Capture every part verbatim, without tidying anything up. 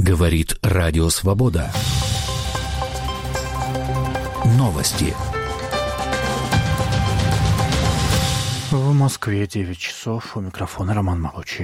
Говорит Радио Свобода. Новости. В Москве девять часов. У микрофона Роман Молочий.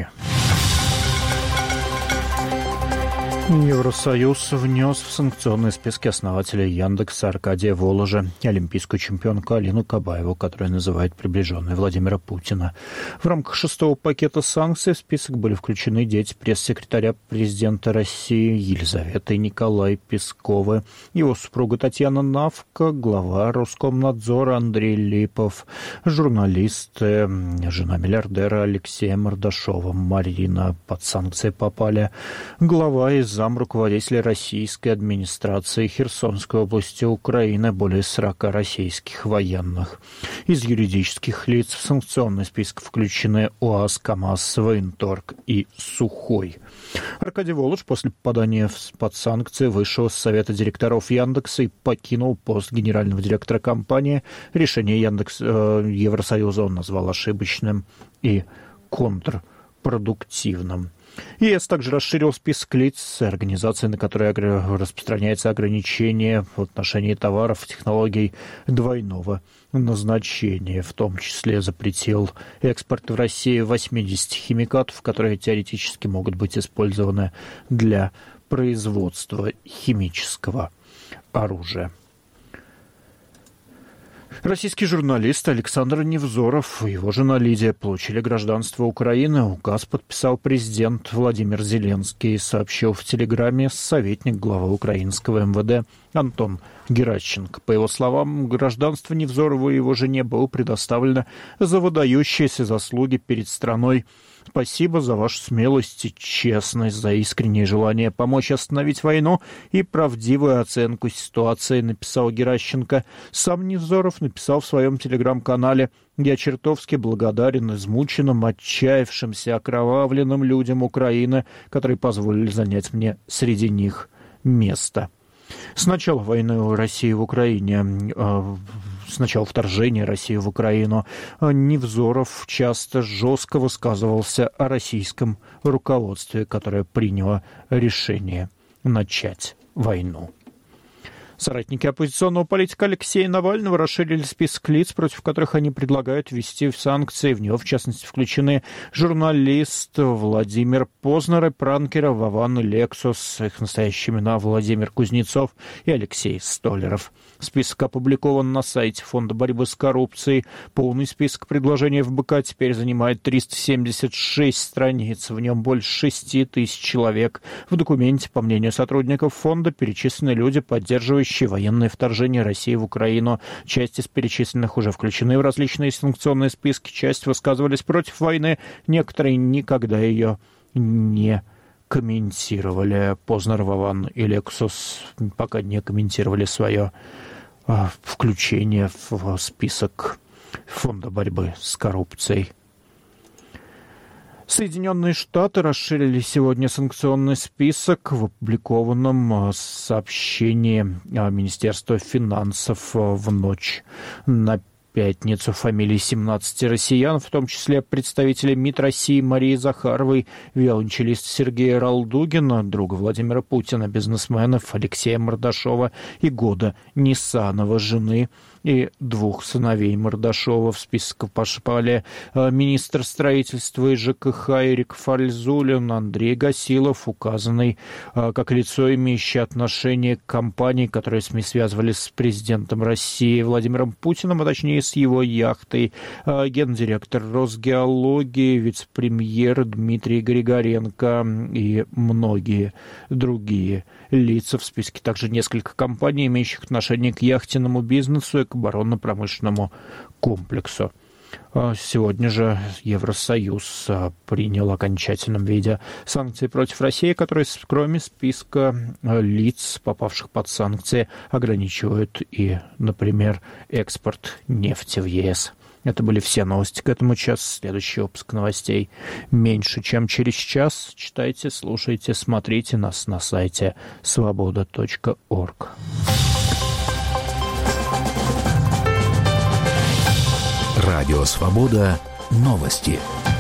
Евросоюз внес в санкционные списки основателя Яндекса Аркадия Воложа и олимпийскую чемпионку Алину Кабаеву, которая называет приближенной Владимира Путина. В рамках шестого пакета санкций в список были включены дети пресс-секретаря президента России Елизаветы и Николай Песковы, его супруга Татьяна Навка, глава Роскомнадзора Андрей Липов, журналисты, жена миллиардера Алексея Мордашова Марина, под санкции попали, глава из зам руководителя российской администрации Херсонской области Украины, более сорока российских военных. Из юридических лиц в санкционный список включены УАЗ, КАМАЗ, Военторг и Сухой. Аркадий Волож после попадания под санкции вышел с совета директоров Яндекса и покинул пост генерального директора компании. Решение Яндекс, э, Евросоюза он назвал ошибочным и контрпродуктивным. ЕС также расширил список лиц, организаций, на которые распространяется ограничение в отношении товаров и технологий двойного назначения. В том числе запретил экспорт в Россию восьмидесяти химикатов, которые теоретически могут быть использованы для производства химического оружия. Российский журналист Александр Невзоров и его жена Лидия получили гражданство Украины. Указ подписал президент Владимир Зеленский, сообщил в Телеграме советник главы украинского эм вэ дэ Антон Геращенко. По его словам, гражданство Невзорову и его жене было предоставлено за выдающиеся заслуги перед страной. Спасибо за вашу смелость и честность, за искреннее желание помочь остановить войну и правдивую оценку ситуации, написал Геращенко. Сам Невзоров написал в своем телеграм-канале: «Я чертовски благодарен измученным, отчаявшимся, окровавленным людям Украины, которые позволили занять мне среди них место». С начала войны России в Украине, с начала вторжения России в Украину, Невзоров часто жестко высказывался о российском руководстве, которое приняло решение начать войну. Соратники оппозиционного политика Алексея Навального расширили список лиц, против которых они предлагают ввести санкции. В него, в частности, включены журналист Владимир Познер и пранкеры Вован и Лексус. Их настоящие имена Владимир Кузнецов и Алексей Столяров. Список опубликован на сайте Фонда борьбы с коррупцией. Полный список предложений эф бэ ка теперь занимает триста семьдесят шесть страниц. В нем больше шести тысяч человек. В документе, по мнению сотрудников фонда, перечислены люди, поддерживающие военное вторжение России в Украину. Часть из перечисленных уже включены в различные санкционные списки, часть высказывались против войны, некоторые никогда ее не комментировали. Познер, Вован и Лексус пока не комментировали свое а, включение в список Фонда борьбы с коррупцией. Соединенные Штаты расширили сегодня санкционный список в опубликованном сообщении Министерства финансов в ночь на пятницу. Фамилии семнадцати россиян, в том числе представителей МИД России Марии Захаровой, виолончелиста Сергея Ралдугина, друга Владимира Путина, бизнесменов Алексея Мордашова и Года Нисанова, жены и двух сыновей Мордашова. В список попали министр строительства и жэ ка ха Эрик Фальзулин, Андрей Гасилов, указанный как лицо, имеющее отношение к компании, которые СМИ связывали с президентом России Владимиром Путиным, а точнее с его яхтой, гендиректор Росгеологии, вице-премьер Дмитрий Григоренко и многие другие лица. В списке также несколько компаний, имеющих отношение к яхтенному бизнесу и к оборонно-промышленному комплексу. Сегодня же Евросоюз принял в окончательном виде санкции против России, которые, кроме списка лиц, попавших под санкции, ограничивают и, например, экспорт нефти в е эс. Это были все новости к этому часу. Следующий выпуск новостей меньше, чем через час. Читайте, слушайте, смотрите нас на сайте свобода точка орг. Радио «Свобода». Новости.